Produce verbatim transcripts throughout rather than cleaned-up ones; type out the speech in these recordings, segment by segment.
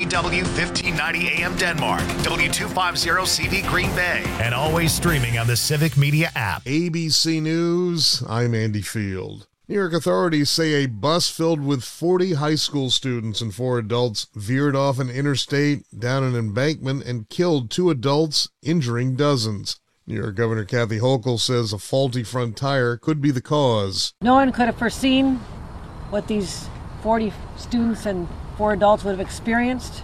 W fifteen ninety A M Denmark, W two fifty C V Green Bay, and always streaming on the Civic Media app. A B C News, I'm Andy Field. New York authorities say a bus filled with forty high school students and four adults veered off an interstate down an embankment and killed two adults, injuring dozens. New York Governor Kathy Hochul says a faulty front tire could be the cause. No one could have foreseen what these forty students and four adults would have experienced,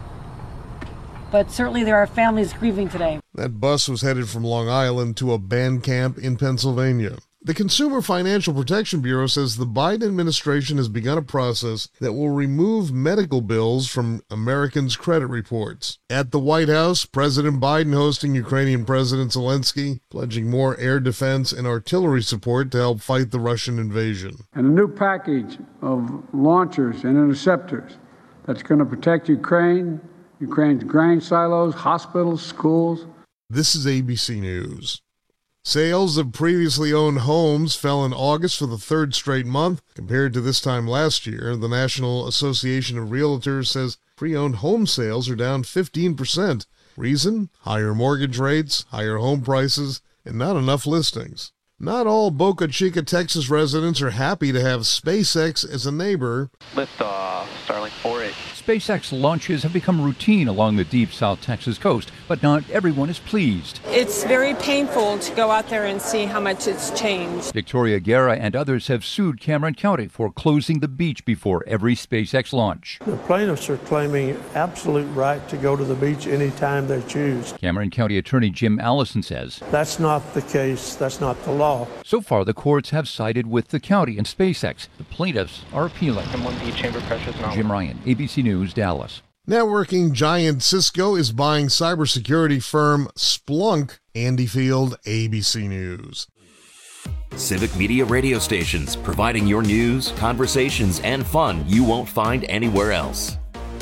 but certainly there are families grieving today. That bus was headed from Long Island to a band camp in Pennsylvania. The Consumer Financial Protection Bureau says the Biden administration has begun a process that will remove medical bills from Americans' credit reports. At the White House, President Biden hosting Ukrainian President Zelensky, pledging more air defense and artillery support to help fight the Russian invasion. And a new package of launchers and interceptors that's going to protect Ukraine, Ukraine's grain silos, hospitals, schools. This is A B C News. Sales of previously owned homes fell in August for the third straight month compared to this time last year. The National Association of Realtors says pre-owned home sales are down fifteen percent. Reason? Higher mortgage rates, higher home prices, and not enough listings. Not all Boca Chica, Texas residents are happy to have SpaceX as a neighbor. Liftoff, Starlink four eight. SpaceX launches have become routine along the deep South Texas coast, but not everyone is pleased. It's very painful to go out there and see how much it's changed. Victoria Guerra and others have sued Cameron County for closing the beach before every SpaceX launch. The plaintiffs are claiming absolute right to go to the beach anytime they choose. Cameron County Attorney Jim Allison says that's not the case. That's not the law. So far, the courts have sided with the county and SpaceX. The plaintiffs are appealing. And one B chamber pressure is not. Jim Ryan, A B C News, Dallas. Networking giant Cisco is buying cybersecurity firm Splunk. Andy Field, A B C News. Civic Media radio stations, providing your news, conversations, and fun you won't find anywhere else.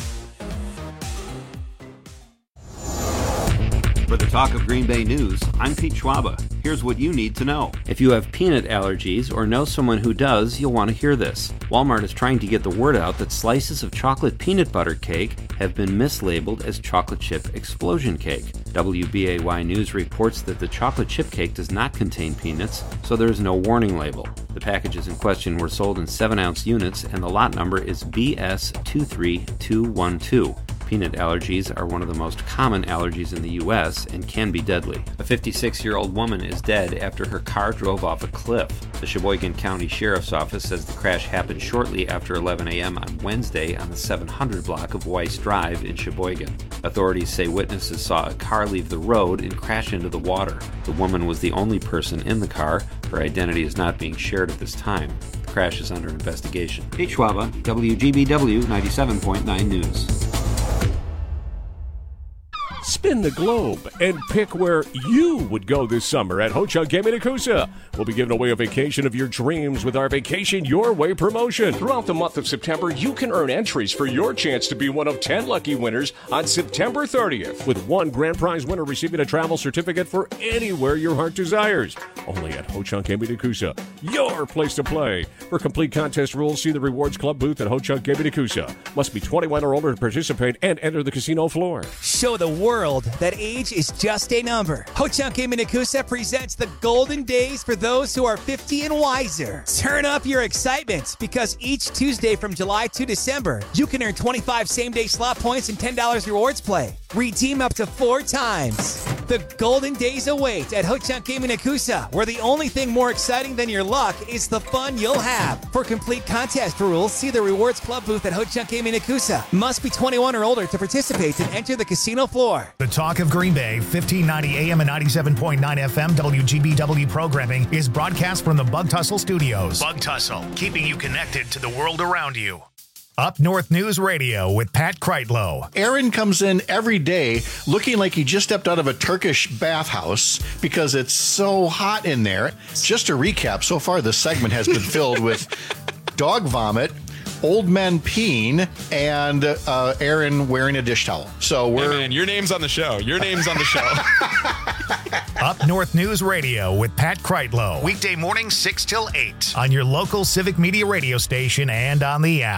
For the Talk of Green Bay News, I'm Pete Schwaba. Here's what you need to know. If you have peanut allergies or know someone who does, you'll want to hear this. Walmart is trying to get the word out that slices of chocolate peanut butter cake have been mislabeled as chocolate chip explosion cake. W B A Y News reports that the chocolate chip cake does not contain peanuts, so there is no warning label. The packages in question were sold in seven ounce units, and the lot number is B S two three two one two. Peanut allergies are one of the most common allergies in the U S and can be deadly. A fifty-six-year-old woman is dead after her car drove off a cliff. The Sheboygan County Sheriff's Office says the crash happened shortly after eleven a.m. on Wednesday on the seven hundred block of Weiss Drive in Sheboygan. Authorities say witnesses saw a car leave the road and crash into the water. The woman was the only person in the car. Her identity is not being shared at this time. The crash is under investigation. Pete Schwaba, W G B W ninety-seven point nine News. Spin the globe and pick where you would go this summer at Ho-Chunk Gaming Nakusa. We'll be giving away a vacation of your dreams with our Vacation Your Way promotion. Throughout the month of September, you can earn entries for your chance to be one of ten lucky winners on September thirtieth, with one grand prize winner receiving a travel certificate for anywhere your heart desires. Only at Ho-Chunk Gaming Nakusa, your place to play. For complete contest rules, see the Rewards Club booth at Ho-Chunk Gaming Nakusa. Must be twenty-one or older to participate and enter the casino floor. Show the world that age is just a number. Ho-Chunk Gaming Nakusa presents the golden days for those who are fifty and wiser. Turn up your excitement because each Tuesday from July to December, you can earn twenty-five same-day slot points and ten dollars rewards play. Redeem up to four times. The golden days await at Ho-Chunk Gaming Nakusa, where the only thing more exciting than your luck is the fun you'll have. For complete contest rules, see the Rewards Club booth at Ho-Chunk Gaming Nakusa. Must be twenty-one or older to participate and enter the casino floor. The Talk of Green Bay, fifteen ninety A M and ninety-seven point nine F M W G B W programming is broadcast from the Bug Tussle Studios. Bug Tussle, keeping you connected to the world around you. Up North News Radio with Pat Kreitlow. Aaron comes in every day looking like he just stepped out of a Turkish bathhouse because it's so hot in there. Just to recap, so far this segment has been filled with dog vomit, old men peeing, and uh, Aaron wearing a dish towel. So we're hey man, your name's on the show. Your name's on the show. Up North News Radio with Pat Kreitlow. Weekday morning six till eight on your local Civic Media radio station and on the app.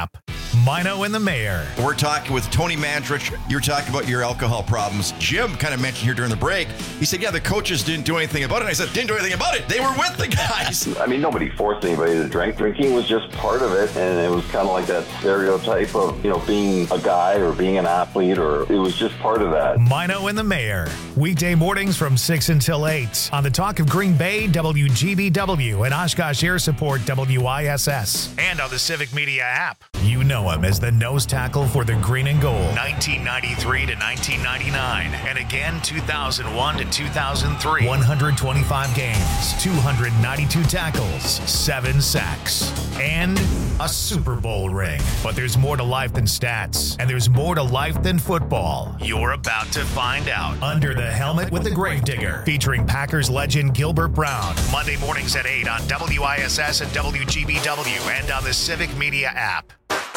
Mino and the Mayor. We're talking with Tony Mandrich. You're talking about your alcohol problems. Jim kind of mentioned here during the break. He said, yeah, the coaches didn't do anything about it. And I said, didn't do anything about it. They were with the guys. I mean, nobody forced anybody to drink. Drinking was just part of it. And it was kind of like that stereotype of, you know, being a guy or being an athlete, or it was just part of that. Mino and the Mayor. Weekday mornings from six until eight on the Talk of Green Bay, W G B W, and Oshkosh Air Support, W I S S. And on the Civic Media app. You know him as the nose tackle for the green and gold, nineteen ninety-three to nineteen ninety-nine, and again two thousand one to two thousand three. one hundred twenty-five games, two hundred ninety-two tackles, seven sacks, and a Super Bowl ring. But there's more to life than stats, and there's more to life than football. You're about to find out. Under the Helmet with the Gravedigger, featuring Packers legend Gilbert Brown. Monday mornings at eight on W I S S and W G B W, and on the Civic Media app.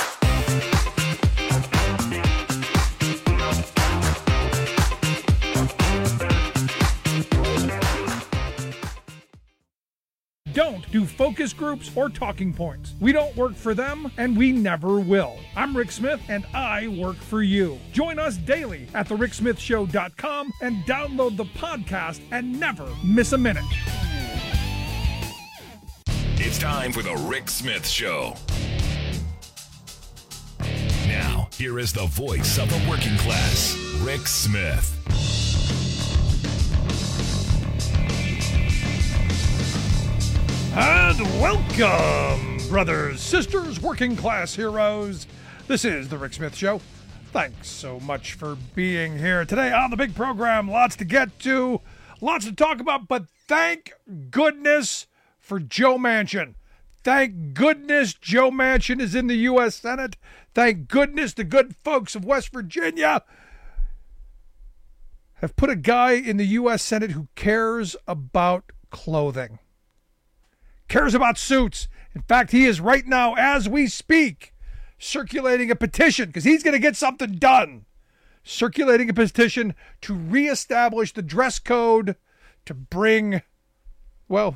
Don't do focus groups or talking points. We don't work for them, and we never will. I'm Rick Smith, and I work for you. Join us daily at the rick smith show dot com and download the podcast and never miss a minute. It's time for the Rick Smith Show. Now, here is the voice of the working class, Rick Smith. And welcome, brothers, sisters, working class heroes. This is the Rick Smith Show. Thanks so much for being here today on the big program. Lots to get to, lots to talk about, but thank goodness for Joe Manchin. Thank goodness Joe Manchin is in the U S Senate. Thank goodness the good folks of West Virginia have put a guy in the U S Senate who cares about clothing. Cares about suits. In fact, he is right now, as we speak, circulating a petition, because he's going to get something done. Circulating a petition to reestablish the dress code, to bring, well,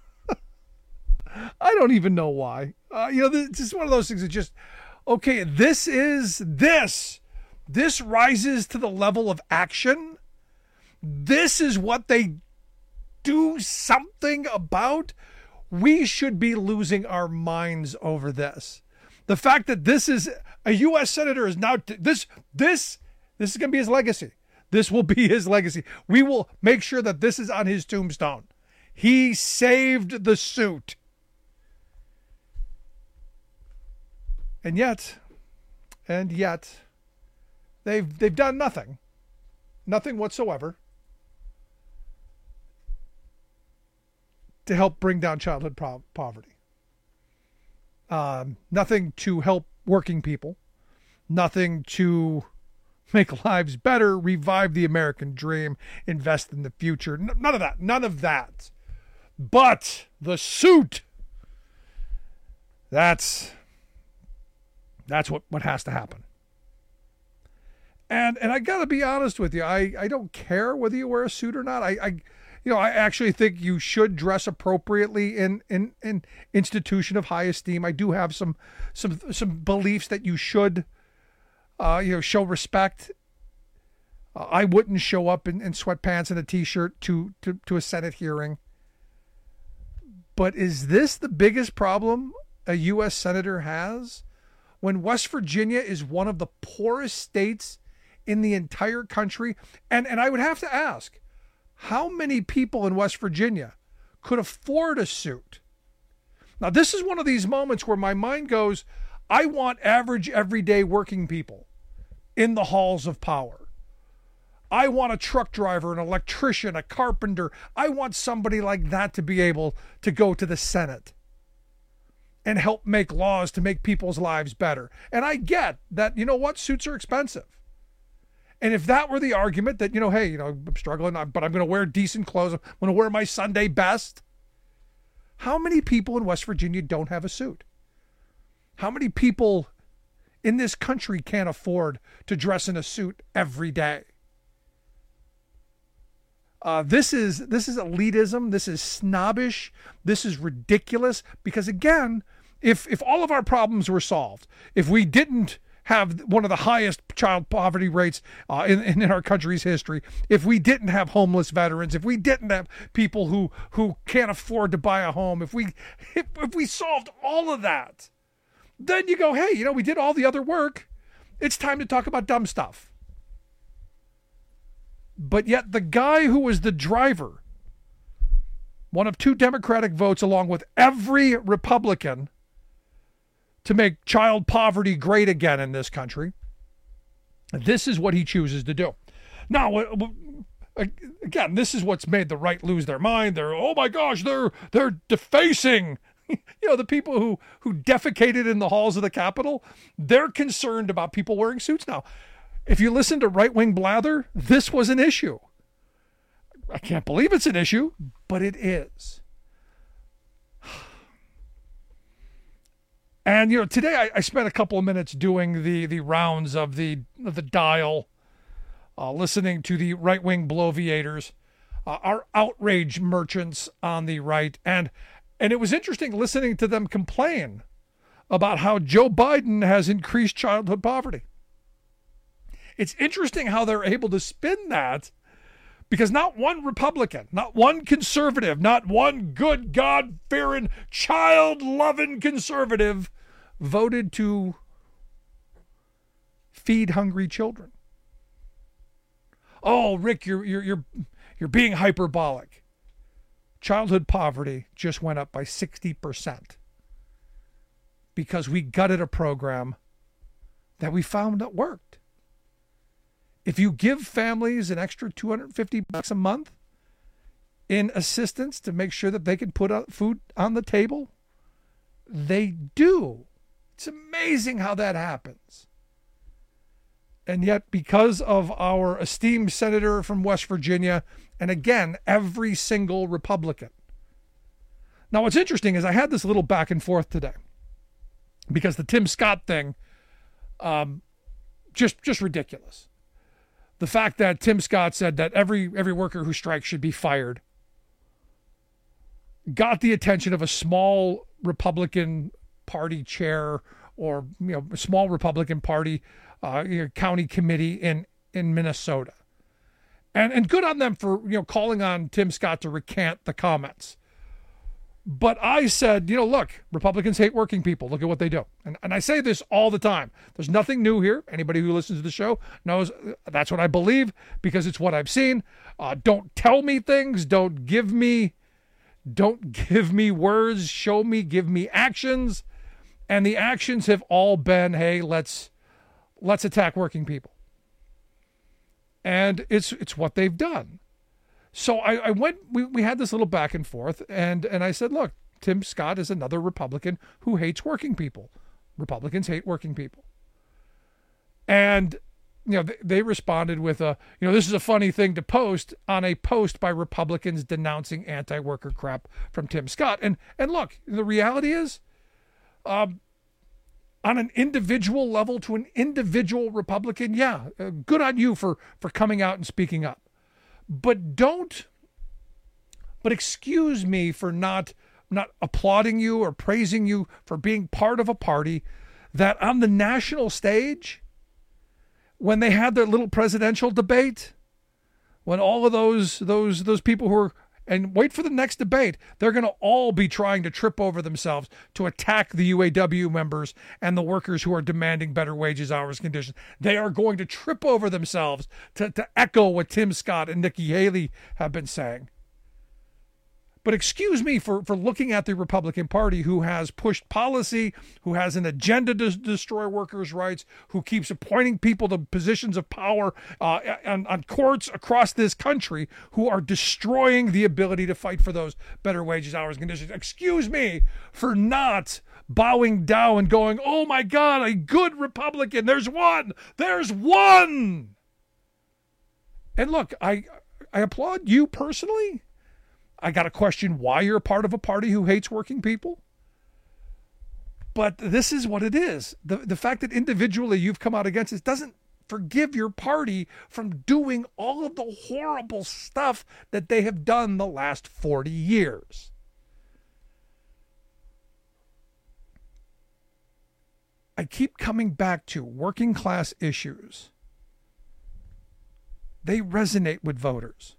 I don't even know why. Uh, you know, this is one of those things that just, okay, this is this. This rises to the level of action. This is what they do something about. We should be losing our minds over this. The fact that this is a U S senator is now t- this this this is going to be his legacy. This will be his legacy. We will make sure that this is on his tombstone. He saved the suit. And yet, and yet, they've they've done nothing. Nothing whatsoever to help bring down childhood pro- poverty. Um, nothing to help working people. Nothing to make lives better, revive the American dream, invest in the future. N- none of that. None of that. But the suit, that's that's what, what has to happen. And and I got to be honest with you. I, I don't care whether you wear a suit or not. I, I You know, I actually think you should dress appropriately in in in institution of high esteem. I do have some some some beliefs that you should, uh, you know, show respect. Uh, I wouldn't show up in, in sweatpants and a t-shirt to, to to a Senate hearing. But is this the biggest problem a U S senator has? When West Virginia is one of the poorest states in the entire country, and and I would have to ask, how many people in West Virginia could afford a suit? Now, this is one of these moments where my mind goes, I want average, everyday working people in the halls of power. I want a truck driver, an electrician, a carpenter. I want somebody like that to be able to go to the Senate and help make laws to make people's lives better. And I get that, you know what, suits are expensive. And if that were the argument that, you know, hey, you know, I'm struggling, but I'm going to wear decent clothes, I'm going to wear my Sunday best. How many people in West Virginia don't have a suit? How many people in this country can't afford to dress in a suit every day? Uh, this is this is elitism. This is snobbish. This is ridiculous. Because again, if if all of our problems were solved, if we didn't have one of the highest child poverty rates uh, in, in our country's history, if we didn't have homeless veterans, if we didn't have people who, who can't afford to buy a home, if we if, if we solved all of that, then you go, hey, you know, we did all the other work. It's time to talk about dumb stuff. But yet the guy who was the driver, one of two Democratic votes along with every Republican to make child poverty great again in this country, this is what he chooses to do. Now, again, this is what's made the right lose their mind. They're, oh my gosh, they're they're defacing, you know, the people who who defecated in the halls of the Capitol. They're concerned about people wearing suits now. If you listen to right-wing blather, this was an issue. I can't believe it's an issue, but it is. And, you know, today I, I spent a couple of minutes doing the, the rounds of the of the dial, uh, listening to the right-wing bloviators, uh, our outrage merchants on the right. And, and it was interesting listening to them complain about how Joe Biden has increased childhood poverty. It's interesting how they're able to spin that, because not one Republican, not one conservative, not one good God-fearing, child-loving conservative voted to feed hungry children. Oh, Rick, you're you're you're you're being hyperbolic. Childhood poverty just went up by sixty percent because we gutted a program that we found that worked. If you give families an extra two hundred fifty bucks a month in assistance to make sure that they can put food on the table, they do. It's amazing how that happens. And yet, because of our esteemed senator from West Virginia, and again, every single Republican. Now, what's interesting is I had this little back and forth today, because the Tim Scott thing, um, just just ridiculous. The fact that Tim Scott said that every every worker who strikes should be fired got the attention of a small Republican Party chair, or you know, a small Republican Party uh, you know, county committee in in Minnesota, and and good on them for you know calling on Tim Scott to recant the comments. But I said, you know, look, Republicans hate working people. Look at what they do. And, and I say this all the time. There's nothing new here. Anybody who listens to the show knows that's what I believe, because it's what I've seen. Uh, don't tell me things. Don't give me, don't give me words. Show me, give me actions. And the actions have all been, hey, let's let's attack working people. And it's it's what they've done. So I, I went, we, we had this little back and forth, and, and I said, look, Tim Scott is another Republican who hates working people. Republicans hate working people. And, you know, they, they responded with a, you know, this is a funny thing to post on a post by Republicans denouncing anti-worker crap from Tim Scott. And, and look, the reality is, um, on an individual level to an individual Republican, yeah, uh, good on you for, for coming out and speaking up. But don't, but excuse me for not, not applauding you or praising you for being part of a party that on the national stage, when they had their little presidential debate, when all of those, those, those people who were, and wait for the next debate, they're going to all be trying to trip over themselves to attack the U A W members and the workers who are demanding better wages, hours, conditions. They are going to trip over themselves to, to echo what Tim Scott and Nikki Haley have been saying. But excuse me for, for looking at the Republican Party, who has pushed policy, who has an agenda to destroy workers' rights, who keeps appointing people to positions of power uh, on, on courts across this country, who are destroying the ability to fight for those better wages, hours, and conditions. Excuse me for not bowing down and going, oh my God, a good Republican. There's one. There's one. And look, I I applaud you personally. I got to question why you're a part of a party who hates working people. But this is what it is. The, the fact that individually you've come out against this doesn't forgive your party from doing all of the horrible stuff that they have done the last forty years. I keep coming back to working class issues. They resonate with voters.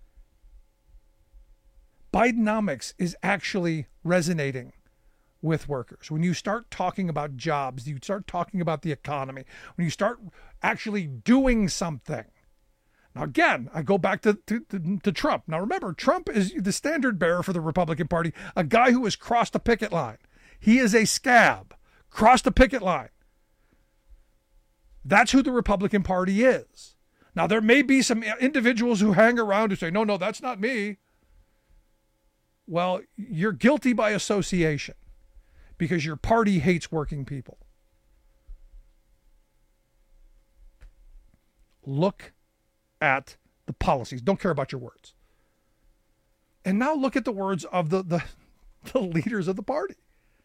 Bidenomics is actually resonating with workers. When you start talking about jobs, you start talking about the economy, when you start actually doing something. Now, again, I go back to, to, to, to Trump. Now, remember, Trump is the standard bearer for the Republican Party, a guy who has crossed the picket line. He is a scab, crossed the picket line. That's who the Republican Party is. Now, there may be some individuals who hang around who say, no, no, that's not me. Well, you're guilty by association because your party hates working people. Look at the policies. Don't care about your words. And now look at the words of the, the, the leaders of the party.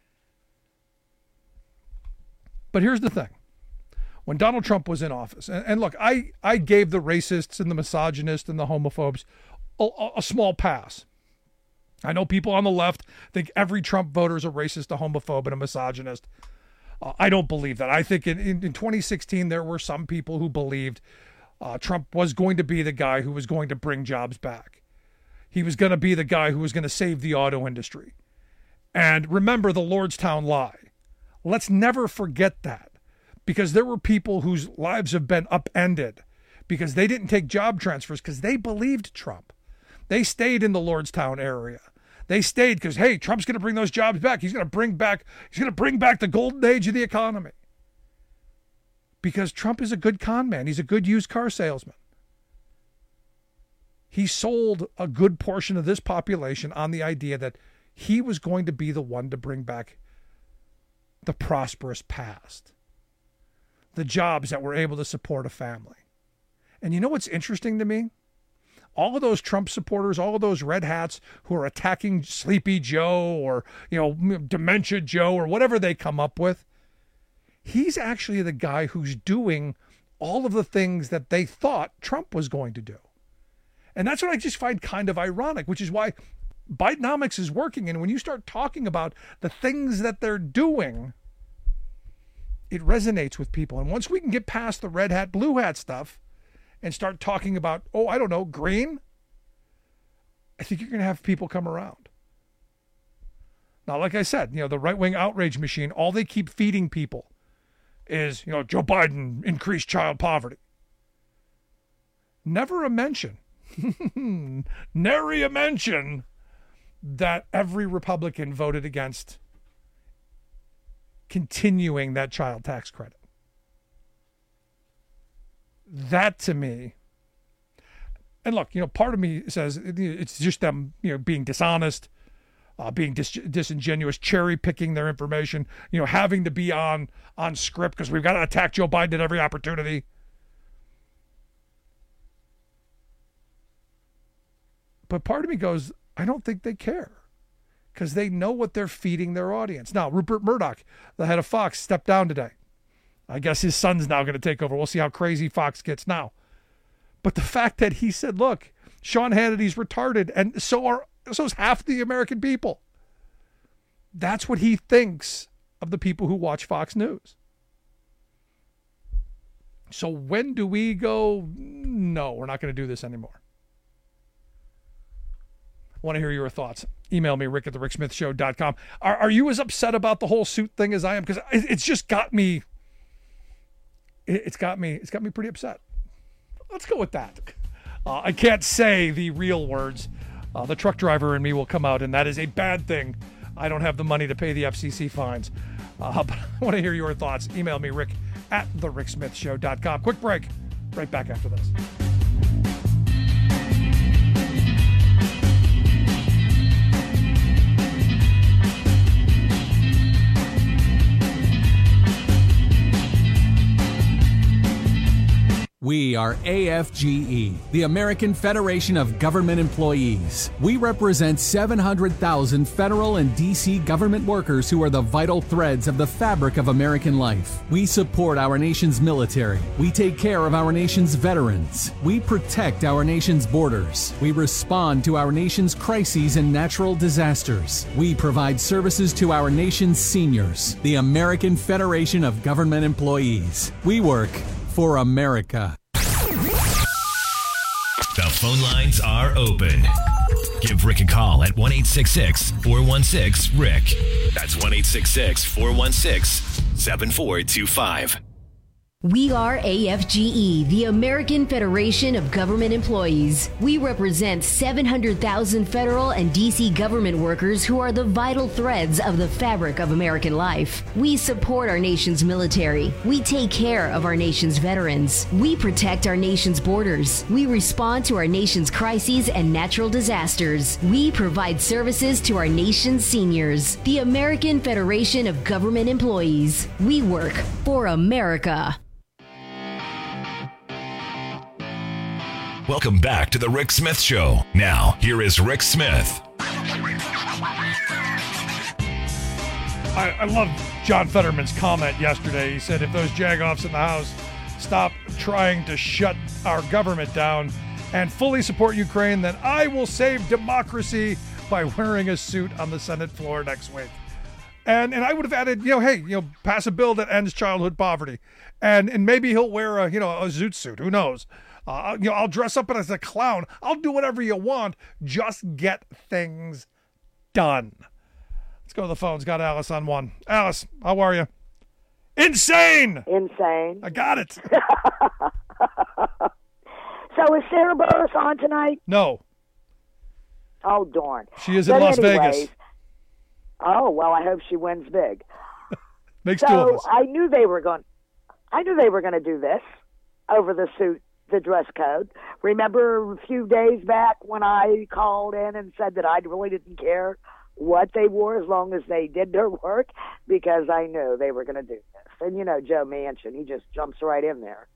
But here's the thing. When Donald Trump was in office, and, and look, I, I gave the racists and the misogynists and the homophobes a, a small pass. I know people on the left think every Trump voter is a racist, a homophobe, and a misogynist. Uh, I don't believe that. I think in, in, in twenty sixteen, there were some people who believed uh, Trump was going to be the guy who was going to bring jobs back. He was going to be the guy who was going to save the auto industry. And remember the Lordstown lie. Let's never forget that, because there were people whose lives have been upended because they didn't take job transfers because they believed Trump. They stayed in the Lordstown area. They stayed because, hey, Trump's going to bring those jobs back. He's going to bring back, he's going to bring back the golden age of the economy. Because Trump is a good con man. He's a good used car salesman. He sold a good portion of this population on the idea that he was going to be the one to bring back the prosperous past, the jobs that were able to support a family. And you know what's interesting to me? All of those Trump supporters, all of those red hats who are attacking Sleepy Joe or, you know, Dementia Joe or whatever they come up with, he's actually the guy who's doing all of the things that they thought Trump was going to do. And that's what I just find kind of ironic, which is why Bidenomics is working. And when you start talking about the things that they're doing, it resonates with people. And once we can get past the red hat, blue hat stuff and start talking about, oh, I don't know, green, I think you're going to have people come around. Now, like I said, you know, the right-wing outrage machine, all they keep feeding people is, you know, Joe Biden increased child poverty. Never a mention, nary a mention that every Republican voted against continuing that child tax credit. That to me, and look, you know, part of me says it's just them, you know, being dishonest, uh, being dis- disingenuous, cherry picking their information, you know, having to be on on script because we've got to attack Joe Biden at every opportunity. But part of me goes, I don't think they care because they know what they're feeding their audience. Now, Rupert Murdoch, the head of Fox, stepped down today. I guess his son's now going to take over. We'll see how crazy Fox gets now. But the fact that he said, look, Sean Hannity's retarded, and so are so's half the American people. That's what he thinks of the people who watch Fox News. So when do we go, no, we're not going to do this anymore? I want to hear your thoughts. Email me, rick at the rick smith show dot com. Are, are you as upset about the whole suit thing as I am? Because it's just got me... It's got me. It's got me pretty upset. Let's go with that. Uh, I can't say the real words. Uh, the truck driver in me will come out, and that is a bad thing. I don't have the money to pay the F C C fines. Uh, but I want to hear your thoughts. Email me, Rick at the rick smith show dot com. Quick break. Right back after this. We are A F G E, the American Federation of Government Employees. We represent seven hundred thousand federal and D C government workers who are the vital threads of the fabric of American life. We support our nation's military. We take care of our nation's veterans. We protect our nation's borders. We respond to our nation's crises and natural disasters. We provide services to our nation's seniors. The American Federation of Government Employees. We work for America. The phone lines are open. Give Rick a call at one eight six six, four one six, Rick. That's one eight six six, four one six, seven four two five. We are A F G E, the American Federation of Government Employees. We represent seven hundred thousand federal and D C government workers who are the vital threads of the fabric of American life. We support our nation's military. We take care of our nation's veterans. We protect our nation's borders. We respond to our nation's crises and natural disasters. We provide services to our nation's seniors. The American Federation of Government Employees. We work for America. Welcome back to the Rick Smith Show. Now, here is Rick Smith. I, I love John Fetterman's comment yesterday. He said, if those jagoffs in the House stop trying to shut our government down and fully support Ukraine, then I will save democracy by wearing a suit on the Senate floor next week. And and I would have added, you know, hey, you know, pass a bill that ends childhood poverty. And and maybe he'll wear a, you know, a zoot suit. Who knows? Uh, you know, I'll dress up as a clown. I'll do whatever you want. Just get things done. Let's go to the phones. Got Alice on one. Alice, how are you? Insane! Insane. I got it. So is Sarah Burris on tonight? No. Oh, darn. She is in but Las anyways, Vegas. Oh, well, I hope she wins big. Makes so two of us. I knew they were going I knew they were going to do this over the suit. The dress code. Remember a few days back when I called in and said that I really didn't care what they wore as long as they did their work, because I knew they were going to do this. And, you know, Joe Manchin, he just jumps right in there.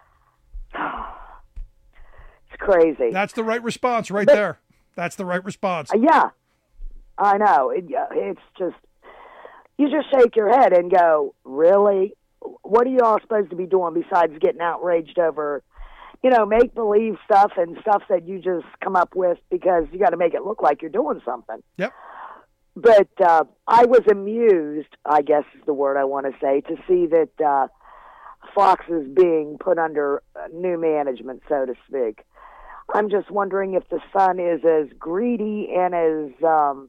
It's crazy. That's the right response right but, there. That's the right response. Yeah, I know. It, it's just, you just shake your head and go, really? What are you all supposed to be doing besides getting outraged over, you know, make-believe stuff and stuff that you just come up with because you got to make it look like you're doing something. Yep. But uh, I was amused, I guess is the word I want to say, to see that uh, Fox is being put under new management, so to speak. I'm just wondering if the son is as greedy and as um,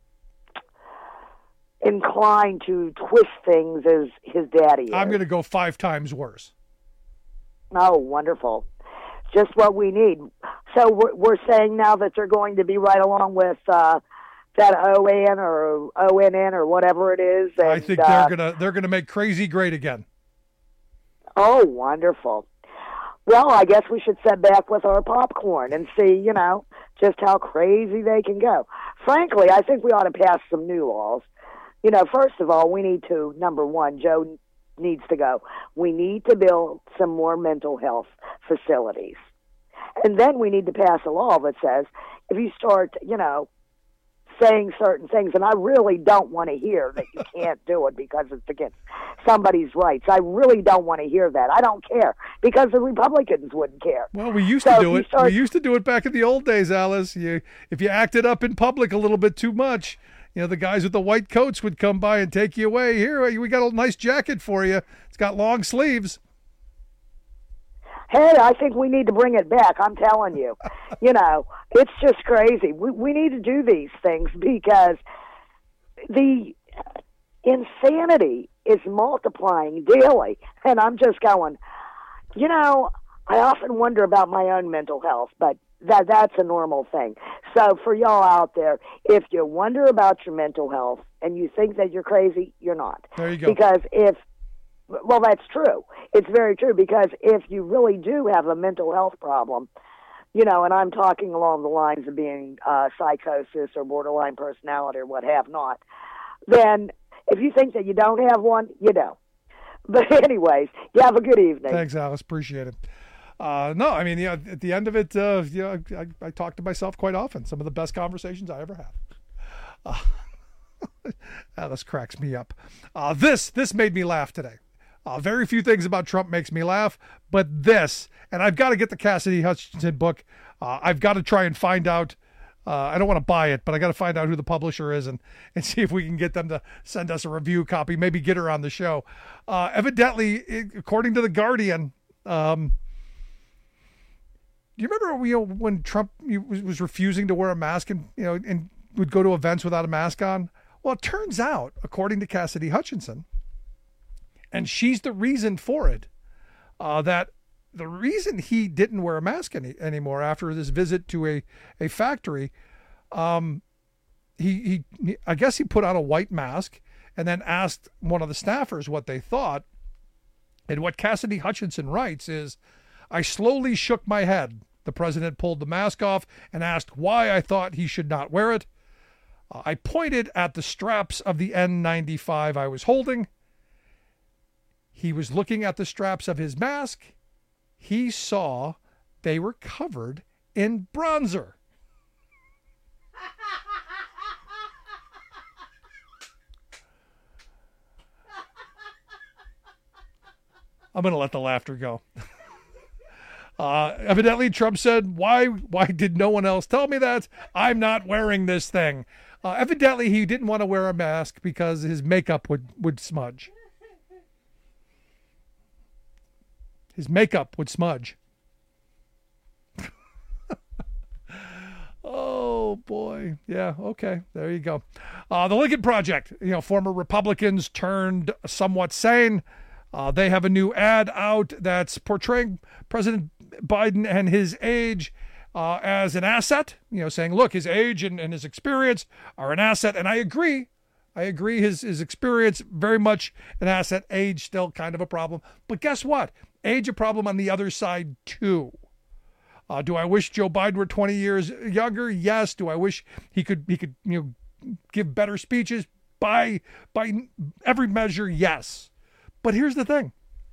inclined to twist things as his daddy is. I'm going to go five times worse. Oh, wonderful. Just what we need. So we're, we're saying now that they're going to be right along with uh, that O N or O N N or whatever it is. And, I think uh, they're gonna they're gonna make crazy great again. Oh, wonderful. Well, I guess we should sit back with our popcorn and see, you know, just how crazy they can go. Frankly, I think we ought to pass some new laws. You know, first of all, we need to, number one, Joe needs to go. We need to build some more mental health facilities. And then we need to pass a law that says if you start, you know, saying certain things, and I really don't want to hear that you can't do it because it's against somebody's rights. I really don't want to hear that. I don't care because the Republicans wouldn't care. Well, we used so to do it. Start... We used to do it back in the old days, Alice. You, if you acted up in public a little bit too much, you know, the guys with the white coats would come by and take you away. Here, we got a nice jacket for you. It's got long sleeves. Hey, I think we need to bring it back. I'm telling you. You know, it's just crazy. We we need to do these things because the insanity is multiplying daily. And I'm just going, you know, I often wonder about my own mental health, but that that's a normal thing. So for y'all out there, if you wonder about your mental health and you think that you're crazy, you're not. There you go. Because if Well, that's true. It's very true because if you really do have a mental health problem, you know, and I'm talking along the lines of being uh, psychosis or borderline personality or what have not, then if you think that you don't have one, you don't. But anyways, you have a good evening. Thanks, Alice. Appreciate it. Uh, no, I mean, you know, at the end of it, uh, you know, I, I talk to myself quite often. Some of the best conversations I ever had. Uh, uh, this cracks me up. Uh, this this made me laugh today. Uh, very few things about Trump makes me laugh, but this, and I've got to get the Cassidy Hutchinson book. Uh, I've got to try and find out. Uh, I don't want to buy it, but I got to find out who the publisher is and, and see if we can get them to send us a review copy, maybe get her on the show. Uh, evidently, it, according to The Guardian, um, do you remember you know, when Trump was, was refusing to wear a mask and, you know, and would go to events without a mask on? Well, it turns out, according to Cassidy Hutchinson, and she's the reason for it, uh, that the reason he didn't wear a mask any, anymore after this visit to a, a factory, um, he, he, I guess he put on a white mask and then asked one of the staffers what they thought. And what Cassidy Hutchinson writes is, I slowly shook my head. The president pulled the mask off and asked why I thought he should not wear it. Uh, I pointed at the straps of the N ninety-five I was holding. He was looking at the straps of his mask. He saw they were covered in bronzer. I'm going to let the laughter go. Uh, evidently, Trump said, why, why did no one else tell me that? I'm not wearing this thing. Uh, evidently, he didn't want to wear a mask because his makeup would, would smudge. His makeup would smudge. Oh, boy. Yeah, okay. There you go. Uh, the Lincoln Project, you know, former Republicans turned somewhat sane. Uh, they have a new ad out that's portraying President Biden and his age uh, as an asset, you know, saying, look, his age and, and his experience are an asset. And I agree. I agree. His, his experience, very much an asset. Age, still kind of a problem. But guess what? Age, a problem on the other side, too. Uh, do I wish Joe Biden were twenty years younger? Yes. Do I wish he could, he could, you know, give better speeches? By, by every measure, yes. But here's the thing.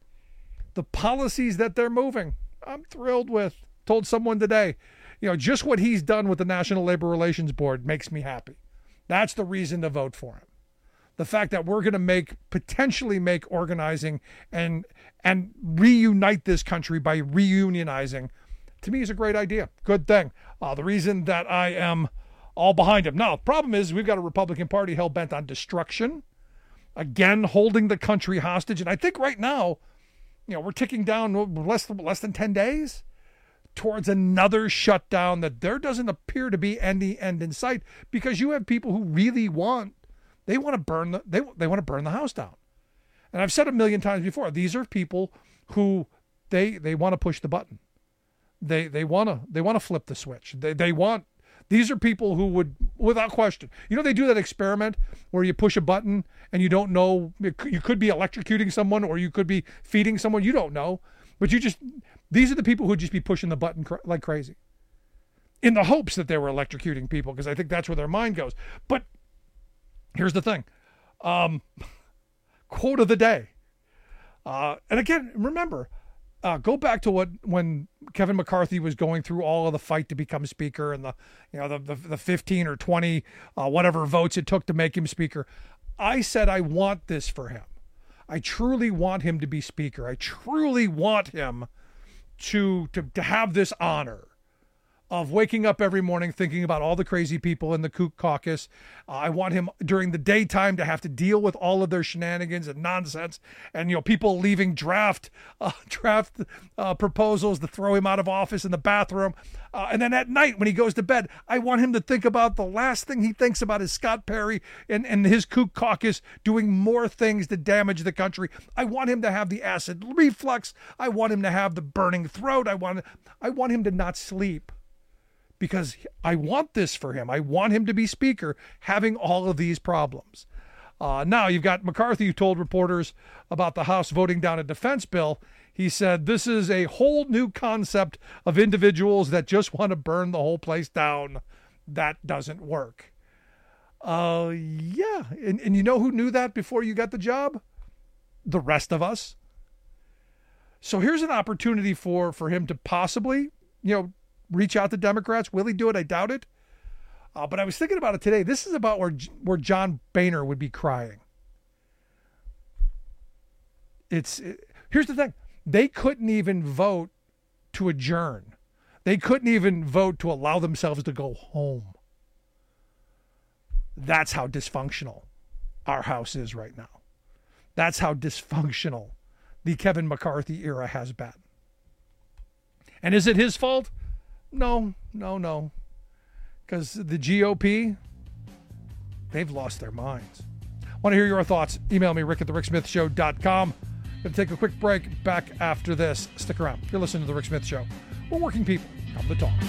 The policies that they're moving, I'm thrilled with. Told someone today, you know, just what he's done with the National Labor Relations Board makes me happy. That's the reason to vote for him. The fact that we're going to make, potentially make organizing and, and reunite this country by reunionizing, to me is a great idea. Good thing. Uh, the reason that I am all behind him. Now, the problem is we've got a Republican Party hell-bent on destruction. Again, holding the country hostage. And I think right now, you know, we're ticking down less than, less than ten days towards another shutdown that there doesn't appear to be any end in sight, because you have people who really want, they want to burn the, they, they want to burn the house down. And I've said a million times before, these are people who they, they want to push the button. They, they want to, they want to flip the switch. They, they want, these are people who would, without question, you know, they do that experiment where you push a button and you don't know, you could be electrocuting someone or you could be feeding someone, you don't know, but you just, these are the people who would just be pushing the button cr- like crazy in the hopes that they were electrocuting people, because I think that's where their mind goes. But here's the thing. Um, quote of the day. Uh, and again, remember, Uh, go back to what when Kevin McCarthy was going through all of the fight to become speaker and the you know the the, the fifteen or twenty uh, whatever votes it took to make him speaker. I said I want this for him. I truly want him to be speaker. I truly want him to to to have this honor of waking up every morning thinking about all the crazy people in the Kook caucus. Uh, I want him during the daytime to have to deal with all of their shenanigans and nonsense, and you know people leaving draft uh, draft uh, proposals to throw him out of office in the bathroom, uh, and then at night when he goes to bed, I want him to think about the last thing he thinks about is Scott Perry and, and his Kook caucus doing more things to damage the country. I want him to have the acid reflux. I want him to have the burning throat. I want I want him to not sleep. Because I want this for him. I want him to be speaker having all of these problems. Uh, now you've got McCarthy, who told reporters about the House voting down a defense bill. He said, this is a whole new concept of individuals that just want to burn the whole place down. That doesn't work. Uh, yeah. And, and you know who knew that before you got the job? The rest of us. So here's an opportunity for, for him to possibly, you know, reach out to Democrats. Will he do it? I doubt it. Uh, but I was thinking about it today. This is about where where John Boehner would be crying. It's it, here's the thing. They couldn't even vote to adjourn. They couldn't even vote to allow themselves to go home. That's how dysfunctional our House is right now. That's how dysfunctional the Kevin McCarthy era has been. And is it his fault? No, no, no. Because the G O P, they've lost their minds. Want to hear your thoughts? Email me, rick at the rick smith show dot com. Going to take a quick break. Back after this. Stick around. You're listening to The Rick Smith Show. We're working people. Come to talk.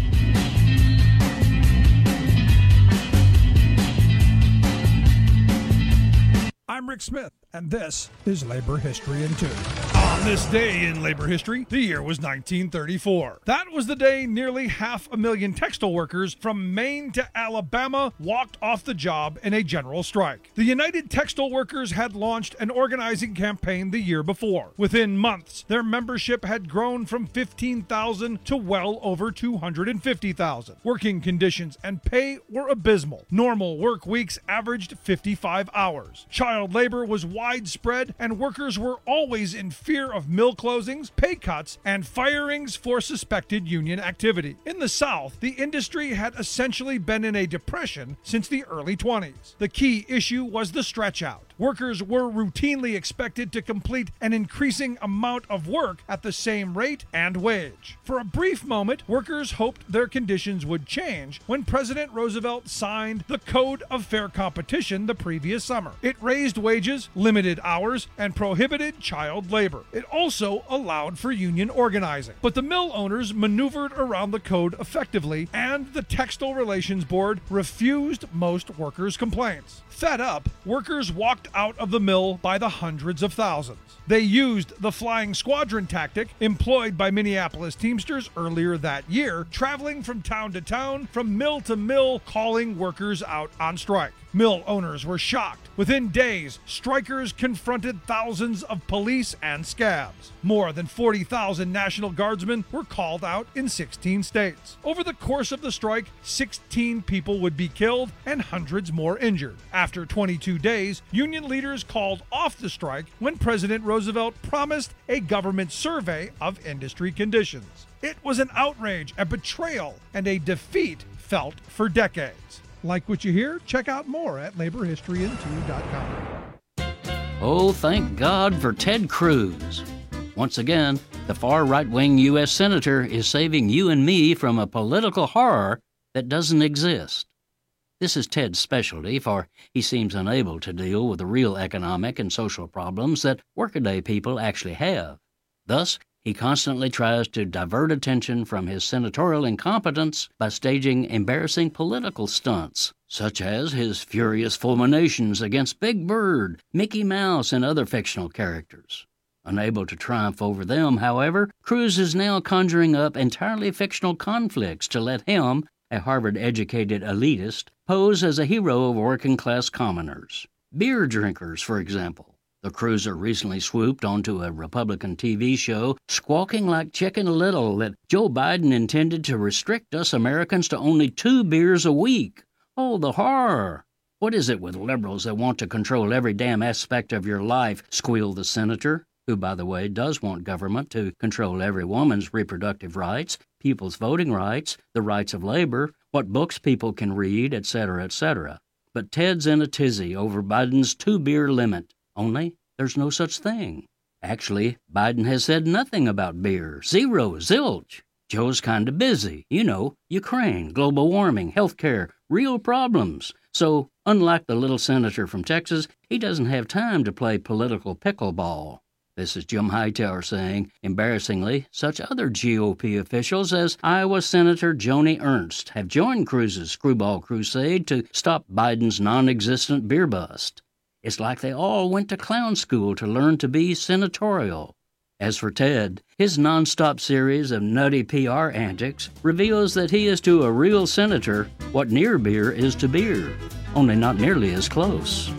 I'm Rick Smith, and this is Labor History in Two. On this day in labor history, the year was nineteen thirty-four. That was the day nearly half a million textile workers from Maine to Alabama walked off the job in a general strike. The United Textile Workers had launched an organizing campaign the year before. Within months, their membership had grown from fifteen thousand to well over two hundred fifty thousand. Working conditions and pay were abysmal. Normal work weeks averaged fifty-five hours. Child labor was widespread, and workers were always in fear of mill closings, pay cuts, and firings for suspected union activity. In the South, the industry had essentially been in a depression since the early twenties. The key issue was the stretch out. Workers were routinely expected to complete an increasing amount of work at the same rate and wage. For a brief moment, workers hoped their conditions would change when President Roosevelt signed the Code of Fair Competition the previous summer. It raised wages, limited hours, and prohibited child labor. It also allowed for union organizing. But the mill owners maneuvered around the code effectively, and the Textile Relations Board refused most workers' complaints. Fed up, workers walked out of the mill by the hundreds of thousands. They used the flying squadron tactic employed by Minneapolis Teamsters earlier that year, traveling from town to town, from mill to mill, calling workers out on strike. Mill owners were shocked. Within days, strikers confronted thousands of police and scabs. More than forty thousand National Guardsmen were called out in sixteen states. Over the course of the strike, sixteen people would be killed and hundreds more injured. After twenty-two days, union leaders called off the strike when President Roosevelt promised a government survey of industry conditions. It was an outrage, a betrayal, and a defeat felt for decades. Like what you hear? Check out more at labor history in two dot com. Oh, thank God for Ted Cruz. Once again, the far right-wing U S Senator is saving you and me from a political horror that doesn't exist. This is Ted's specialty, for he seems unable to deal with the real economic and social problems that workaday people actually have. Thus, he constantly tries to divert attention from his senatorial incompetence by staging embarrassing political stunts, such as his furious fulminations against Big Bird, Mickey Mouse, and other fictional characters. Unable to triumph over them, however, Cruz is now conjuring up entirely fictional conflicts to let him, a Harvard-educated elitist, pose as a hero of working-class commoners. Beer drinkers, for example. The cruiser recently swooped onto a Republican T V show, squawking like Chicken Little that Joe Biden intended to restrict us Americans to only two beers a week. Oh, the horror! What is it with liberals that want to control every damn aspect of your life, squealed the senator, who, by the way, does want government to control every woman's reproductive rights, people's voting rights, the rights of labor, what books people can read, et cetera, et cetera. But Ted's in a tizzy over Biden's two-beer limit. Only, there's no such thing. Actually, Biden has said nothing about beer. Zero, zilch. Joe's kinda busy. You know, Ukraine, global warming, healthcare, real problems. So, unlike the little senator from Texas, he doesn't have time to play political pickleball. This is Jim Hightower saying, embarrassingly, such other G O P officials as Iowa Senator Joni Ernst have joined Cruz's screwball crusade to stop Biden's non-existent beer bust. It's like they all went to clown school to learn to be senatorial. As for Ted, his nonstop series of nutty P R antics reveals that he is to a real senator what near beer is to beer, only not nearly as close.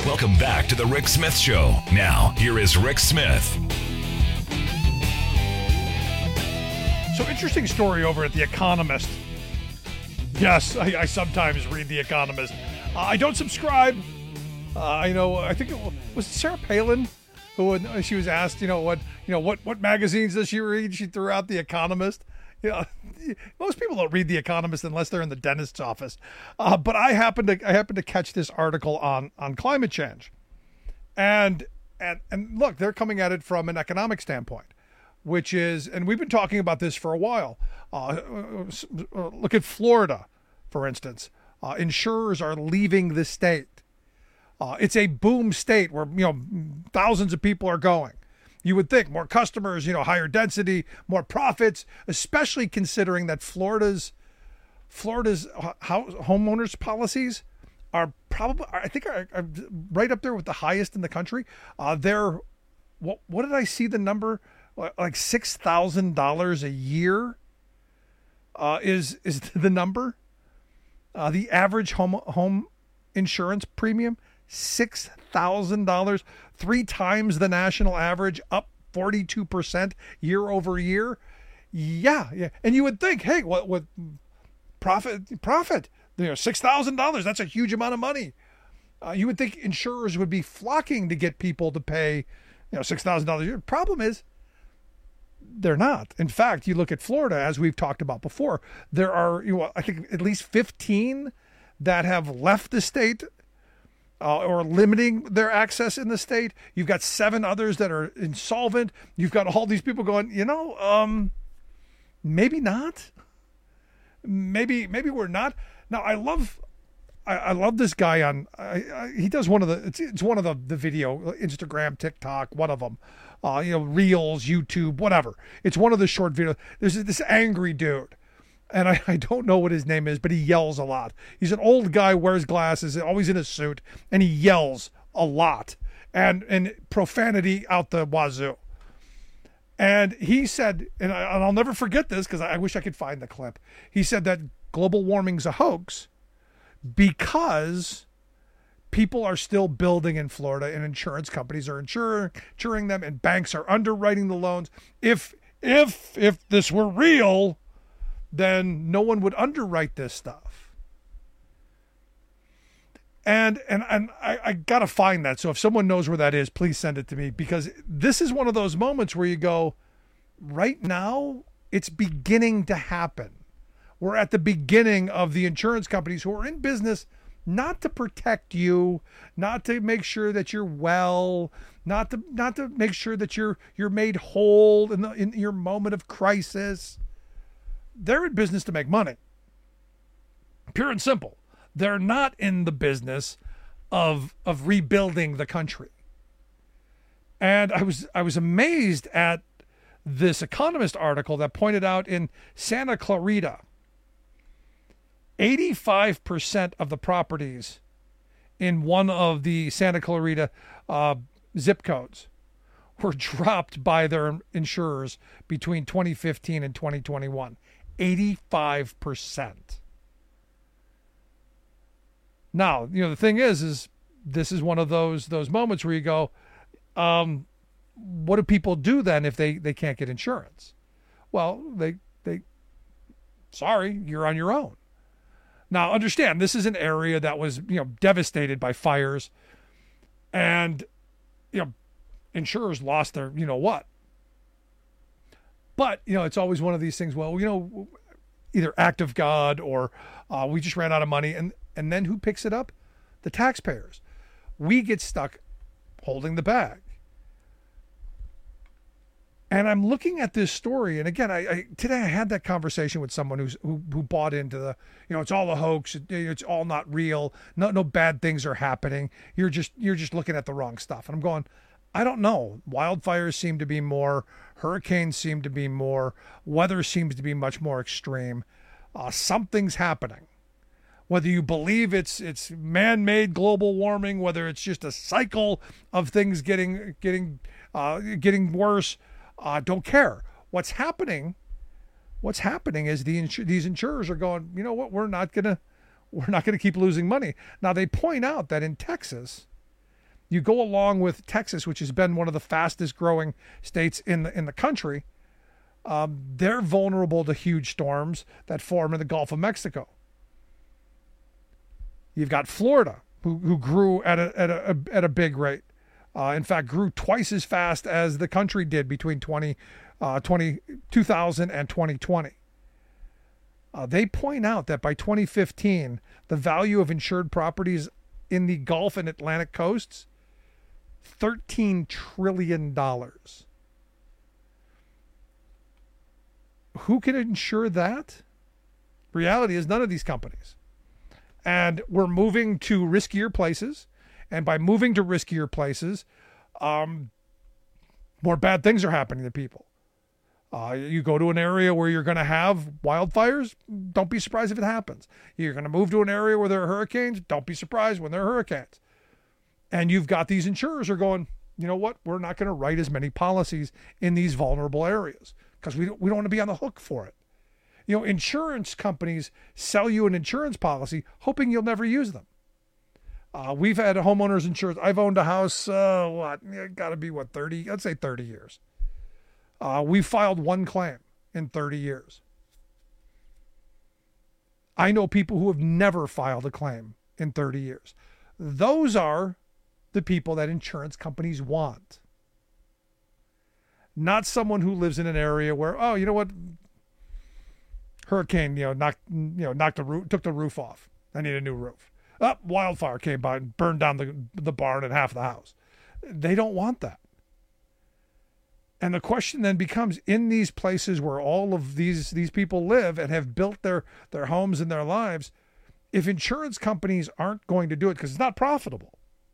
Welcome back to the Rick Smith Show. Now, here is Rick Smith. So, interesting story over at The Economist. Yes, I, I sometimes read The Economist. Uh, I don't subscribe. Uh, I know. I think it was Sarah Palin who, when she was asked, you know, what, you know, what, what magazines does she read? She threw out The Economist. You know, most people don't read The Economist unless they're in the dentist's office. Uh, but I happened to I happened to catch this article on on climate change, and and and look, they're coming at it from an economic standpoint, which is, and we've been talking about this for a while. Uh, look at Florida, for instance. Uh, insurers are leaving the state. Uh, it's a boom state where, you know, thousands of people are going. You would think more customers, you know, higher density, more profits, especially considering that Florida's Florida's house, homeowners policies are probably, I think, are, are right up there with the highest in the country. Uh, they're, what, what did I see the number? Like six thousand dollars a year uh, is is the number. Uh, the average home home insurance premium, six thousand dollars, three times the national average, up forty-two percent year over year. Yeah, yeah. And you would think, hey, what with profit, profit, you know, six thousand dollars, that's a huge amount of money. Uh, you would think insurers would be flocking to get people to pay, you know, six thousand dollars a year. Problem is, they're not. In fact, you look at Florida, as we've talked about before, there are, you know, I think at least fifteen that have left the state uh, or limiting their access in the state. You've got seven others that are insolvent. You've got all these people going, you know, um, maybe not. Maybe, maybe we're not. Now, I love, I, I love this guy on, I, I, he does one of the, it's, it's one of the, the video, Instagram, TikTok, one of them. Uh, you know, Reels, YouTube, whatever. It's one of the short videos. There's this angry dude, and I, I don't know what his name is, but he yells a lot. He's an old guy, wears glasses, always in a suit, and he yells a lot, and and profanity out the wazoo. And he said, and, I, and I'll never forget this because I, I wish I could find the clip. He said that global warming's a hoax because people are still building in Florida, and insurance companies are insuring, insuring them, and banks are underwriting the loans. If if if this were real, then no one would underwrite this stuff. And and and I, I gotta find that. So if someone knows where that is, please send it to me, because this is one of those moments where you go, right now it's beginning to happen. We're at the beginning of the insurance companies who are in business not to protect you, not to make sure that you're well, not to not to make sure that you're you're made whole in the in your moment of crisis. They're in business to make money. Pure and simple. They're not in the business of of rebuilding the country. And I was I was amazed at this Economist article that pointed out in Santa Clarita, eighty-five percent of the properties in one of the Santa Clarita uh, zip codes were dropped by their insurers between twenty fifteen and twenty twenty-one. eighty-five percent. Now, you know, the thing is, is this is one of those those moments where you go, um, what do people do then if they, they can't get insurance? Well, they they sorry, you're on your own. Now, understand, this is an area that was, you know, devastated by fires, and, you know, insurers lost their, you know what. But, you know, it's always one of these things, well, you know, either act of God or uh, we just ran out of money. And, and then who picks it up? The taxpayers. We get stuck holding the bag. And I'm looking at this story, and again, I, I today I had that conversation with someone who's who, who bought into the, you know, it's all a hoax, it, it's all not real, no no bad things are happening. You're just you're just looking at the wrong stuff. And I'm going, I don't know. Wildfires seem to be more, hurricanes seem to be more, weather seems to be much more extreme. Uh, something's happening. Whether you believe it's it's man-made global warming, whether it's just a cycle of things getting getting uh, getting worse. I uh, don't care. What's happening? What's happening is the insur- these insurers are going, you know what? We're not gonna, we're not gonna keep losing money. Now they point out that in Texas, You go along with Texas, which has been one of the fastest growing states in the in the country. Um, they're vulnerable to huge storms that form in the Gulf of Mexico. You've got Florida, who who grew at a at a at a big rate. Uh, in fact, grew twice as fast as the country did between twenty, uh, twenty, two thousand and twenty twenty. Uh, they point out that by twenty fifteen, the value of insured properties in the Gulf and Atlantic coasts, thirteen trillion dollars. Who can insure that? Reality is none of these companies. And we're moving to riskier places. And by moving to riskier places, um, more bad things are happening to people. Uh, you go to an area where you're going to have wildfires, don't be surprised if it happens. You're going to move to an area where there are hurricanes, don't be surprised when there are hurricanes. And you've got these insurers who are going, you know what, we're not going to write as many policies in these vulnerable areas because we don't, we don't want to be on the hook for it. You know, insurance companies sell you an insurance policy hoping you'll never use them. Uh, we've had a homeowner's insurance. I've owned a house, uh, what, got to be, what, thirty? Let's say thirty years. Uh, we filed one claim in thirty years. I know people who have never filed a claim in thirty years. Those are the people that insurance companies want. Not someone who lives in an area where, oh, you know what? Hurricane, you know, knocked, you know, knocked the roof, took the roof off. I need a new roof. Oh, wildfire came by and burned down the, the barn and half the house. They don't want that. And the question then becomes, in these places where all of these, these people live and have built their, their homes and their lives, if insurance companies aren't going to do it because it's not profitable.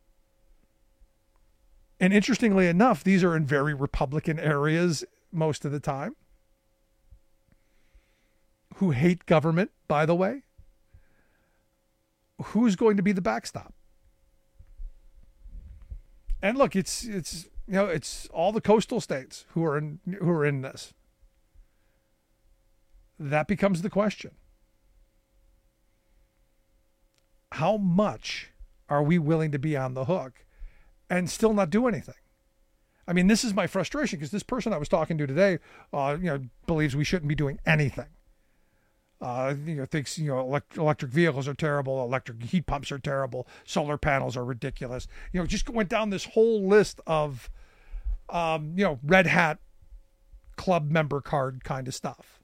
And interestingly enough, these are in very Republican areas most of the time, who hate government, by the way. Who's going to be the backstop? And look, it's it's you know it's all the coastal states who are in who are in this. That becomes the question. How much are we willing to be on the hook and still not do anything? I mean, this is my frustration because this person I was talking to today, uh, you know, believes we shouldn't be doing anything. Uh, you know, thinks, you know, elect- electric vehicles are terrible, electric heat pumps are terrible, solar panels are ridiculous. You know, just went down this whole list of, um, you know, red hat club member card kind of stuff.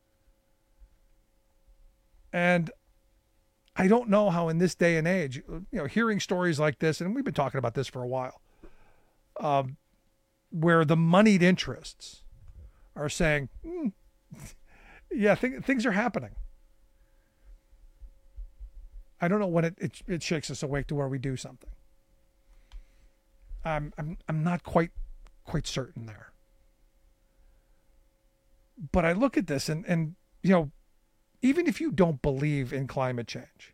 And I don't know how in this day and age, you know, hearing stories like this, and we've been talking about this for a while, um, where the moneyed interests are saying, mm, yeah, th- things are happening. I don't know when it, it it shakes us awake to where we do something. I'm I'm I'm not quite quite certain there. But I look at this and and you know, even if you don't believe in climate change,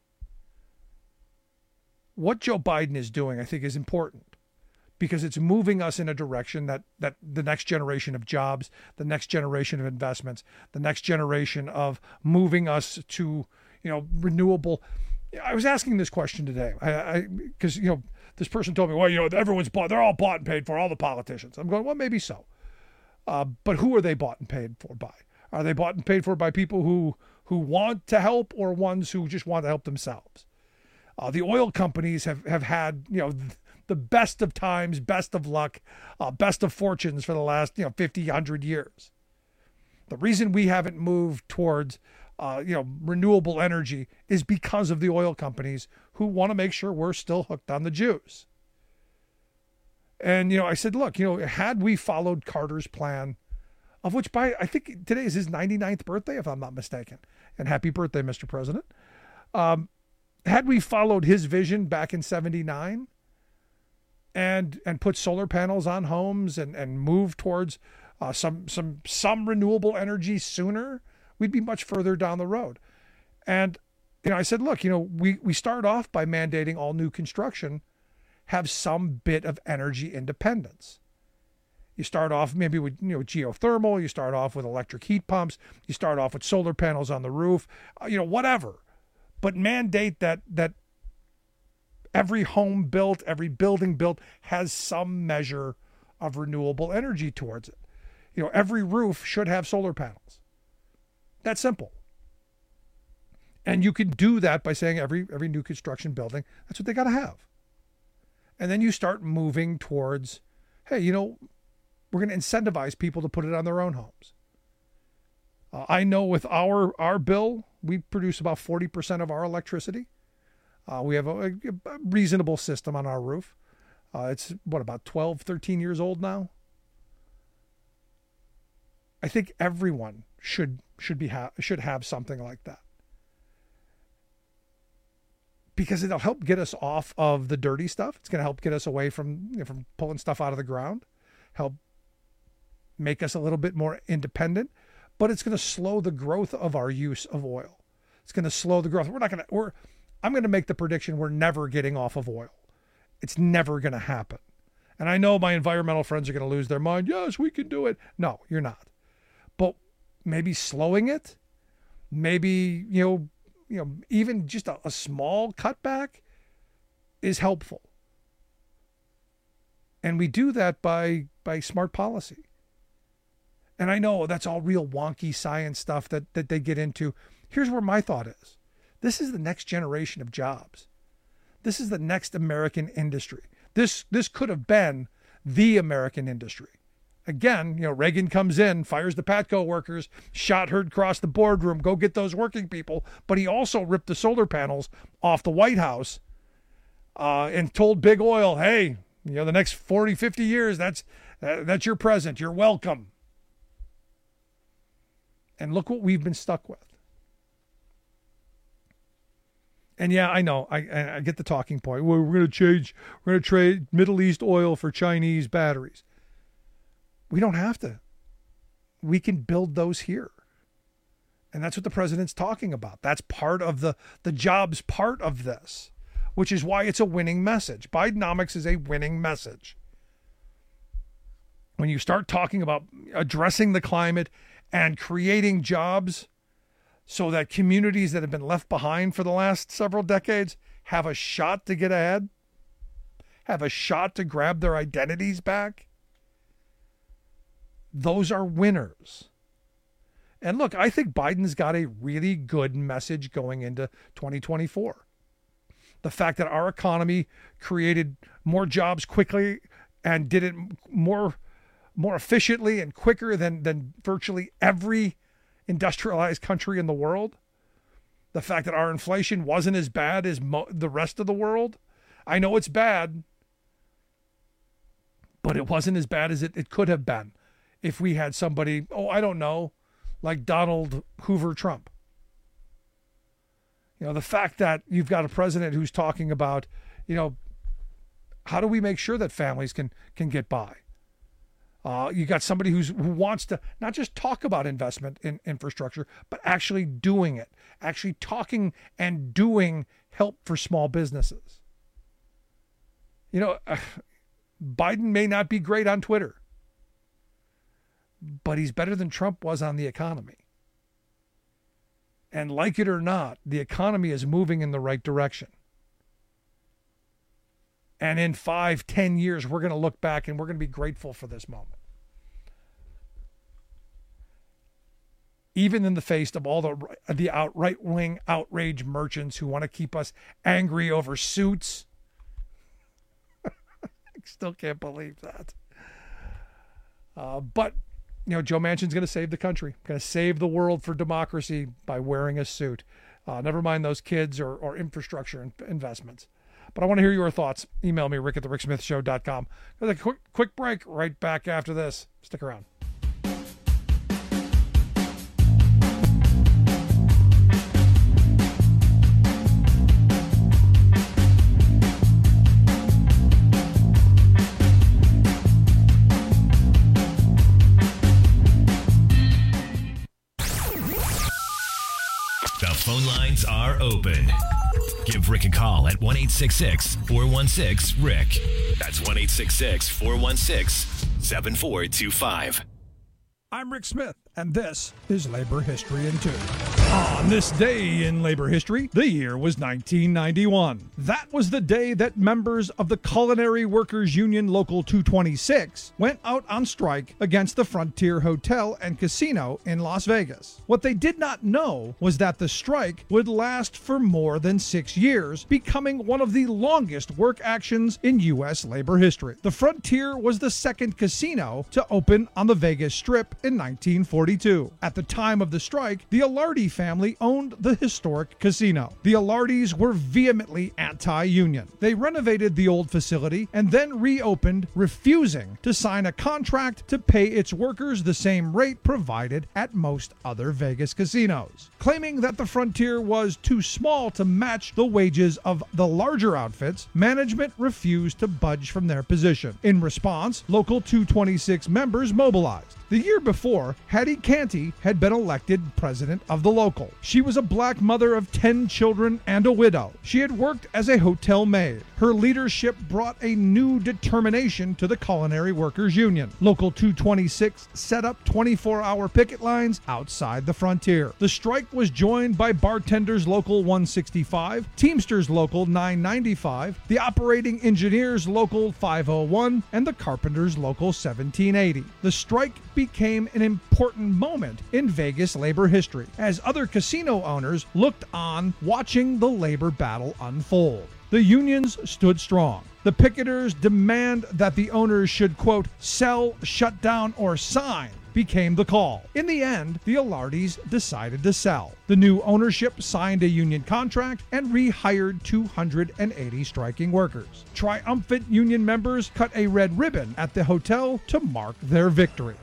what Joe Biden is doing, I think, is important. Because it's moving us in a direction that, that the next generation of jobs, the next generation of investments, the next generation of moving us to, you know, renewable. I was asking this question today. I because, you know, this person told me, well, you know, everyone's bought, they're all bought and paid for, all the politicians. I'm going, well, maybe so. Uh, but who are they bought and paid for by? Are they bought and paid for by people who, who want to help or ones who just want to help themselves? Uh, the oil companies have, have had, you know, th- the best of times, best of luck, uh, best of fortunes for the last, you know, fifty, one hundred years. The reason we haven't moved towards, uh, you know, renewable energy is because of the oil companies who want to make sure we're still hooked on the juice. And, you know, I said, look, you know, had we followed Carter's plan, of which by, I think today is his ninety-ninth birthday, if I'm not mistaken. And happy birthday, Mister President. Um, had we followed his vision back in seventy-nine, and and put solar panels on homes and, and move towards uh, some some some renewable energy sooner, we'd be much further down the road. And you know, I said, look, you know, we, we start off by mandating all new construction have some bit of energy independence. You start off maybe with, you know, geothermal, you start off with electric heat pumps, you start off with solar panels on the roof, uh, you know, whatever. But mandate that that Every home built, every building built has some measure of renewable energy towards it. You know, every roof should have solar panels. That's simple. And you can do that by saying every every new construction building, that's what they got to have. And then you start moving towards, hey, you know, we're going to incentivize people to put it on their own homes. Uh, I know with our our bill, we produce about forty percent of our electricity. Uh, we have a, a reasonable system on our roof. Uh, it's, what, about twelve, thirteen years old now? I think everyone should should be ha- should have something like that. Because it'll help get us off of the dirty stuff. It's going to help get us away from, you know, from pulling stuff out of the ground, help make us a little bit more independent, but it's going to slow the growth of our use of oil. It's going to slow the growth. We're not going to, we're, I'm going to make the prediction we're never getting off of oil. It's never going to happen. And I know my environmental friends are going to lose their mind. Yes, we can do it. No, you're not. But maybe slowing it, maybe, you know, you know, even just a, a small cutback is helpful. And we do that by by smart policy. And I know that's all real wonky science stuff that, that they get into. Here's where my thought is. This is the next generation of jobs. This is the next American industry. This this could have been the American industry. Again, you know, Reagan comes in, fires the Patco workers, shot heard across the boardroom, go get those working people. But he also ripped the solar panels off the White House uh, and told Big Oil, hey, you know, the next forty, fifty years, that's uh, that's your present. You're welcome. And look what we've been stuck with. And yeah, I know, I, I get the talking point. Well, we're going to change, we're going to trade Middle East oil for Chinese batteries. We don't have to. We can build those here. And that's what the president's talking about. That's part of the, the jobs part of this, which is why it's a winning message. Bidenomics is a winning message. When you start talking about addressing the climate and creating jobs so that communities that have been left behind for the last several decades have a shot to get ahead, have a shot to grab their identities back, those are winners. And look, I think Biden's got a really good message going into twenty twenty-four. The fact that our economy created more jobs quickly and did it more, more efficiently and quicker than, than virtually every industrialized country in the world. The fact that our inflation wasn't as bad as mo- the rest of the world. I know it's bad, but it wasn't as bad as it, it could have been if we had somebody, oh, I don't know, like Donald Hoover Trump. You know, the fact that you've got a president who's talking about, you know, how do we make sure that families can can get by? Uh, you got somebody who's who wants to not just talk about investment in infrastructure, but actually doing it, actually talking and doing help for small businesses. You know, uh, Biden may not be great on Twitter, but he's better than Trump was on the economy. And like it or not, the economy is moving in the right direction. And in five, ten years, we're going to look back and we're going to be grateful for this moment. Even in the face of all the the out, right-wing outrage merchants who want to keep us angry over suits. I still can't believe that. Uh, but, you know, Joe Manchin's going to save the country, going to save the world for democracy by wearing a suit. Uh, never mind those kids or, or infrastructure in, investments. But I want to hear your thoughts. Email me, rick at the rick smith show dot com. A quick, quick break right back after this. Stick around. Phone lines are open. Give Rick a call at one eight six six, four one six, Rick. That's one eight six six, four one six, seven four two five. I'm Rick Smith, and this is Labor History in Two. On this day in labor history, the year was nineteen ninety-one. That was the day that members of the Culinary Workers Union Local two twenty-six went out on strike against the Frontier Hotel and Casino in Las Vegas. What they did not know was that the strike would last for more than six years, becoming one of the longest work actions in U S labor history. The Frontier was the second casino to open on the Vegas Strip in nineteen forty-two. At the time of the strike, the Alardi family owned the historic casino. The Alardis were vehemently anti-union. They renovated the old facility and then reopened, refusing to sign a contract to pay its workers the same rate provided at most other Vegas casinos. Claiming that the Frontier was too small to match the wages of the larger outfits, management refused to budge from their position. In response, Local two twenty-six members mobilized. The year before, Hattie Canty had been elected president of the local. She was a black mother of ten children and a widow. She had worked as a hotel maid. Her leadership brought a new determination to the Culinary Workers Union. Local two twenty-six set up twenty-four hour picket lines outside the Frontier. The strike was joined by Bartenders Local one sixty-five, Teamsters Local nine ninety-five, the Operating Engineers Local five oh one, and the Carpenters Local seventeen eighty. The strike became an important moment in Vegas labor history, as other casino owners looked on watching the labor battle unfold. The unions stood strong. The picketers' demand that the owners should, quote, sell, shut down, or sign became the call. In the end, the Alardis decided to sell. The new ownership signed a union contract and rehired two hundred eighty striking workers. Triumphant union members cut a red ribbon at the hotel to mark their victory.